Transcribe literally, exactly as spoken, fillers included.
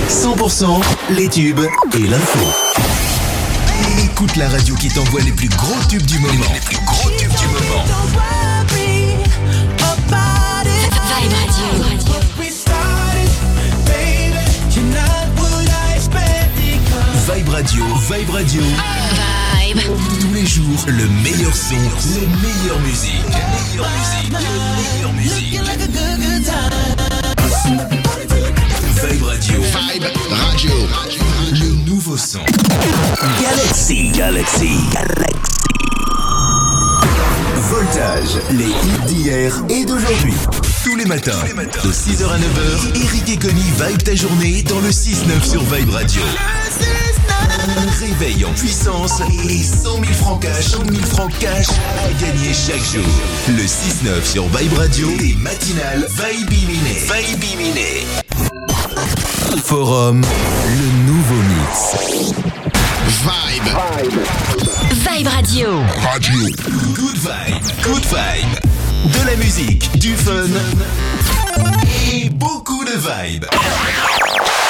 cent pour cent les tubes et l'info. Écoute la radio qui t'envoie les plus gros tubes du moment. Les plus gros tubes du moment. Vibe Radio. Vibe Radio, Vibe Radio. Vibe. Tous les jours, le meilleur son, les meilleures musiques. La meilleure musique, la meilleure musique. Vibe Radio. Vibe Radio. Le nouveau son. Galaxy. Galaxy. Galaxy. Voltage. Les hits d'hier et d'aujourd'hui. Tous les matins, Tous les matins. De six heures à neuf heures, Eric et Connie vibe ta journée dans le six neuf sur Vibe Radio. Réveil en puissance et cent mille francs cash, cent mille francs cash à gagner chaque jour. Le six neuf sur Vibe Radio, les matinales Vibe Iminé. Vibe Iminé. Forum, le nouveau mix. Vibe. Vibe Radio. Radio. Good vibe, good vibe. De la musique, du fun et beaucoup de vibe.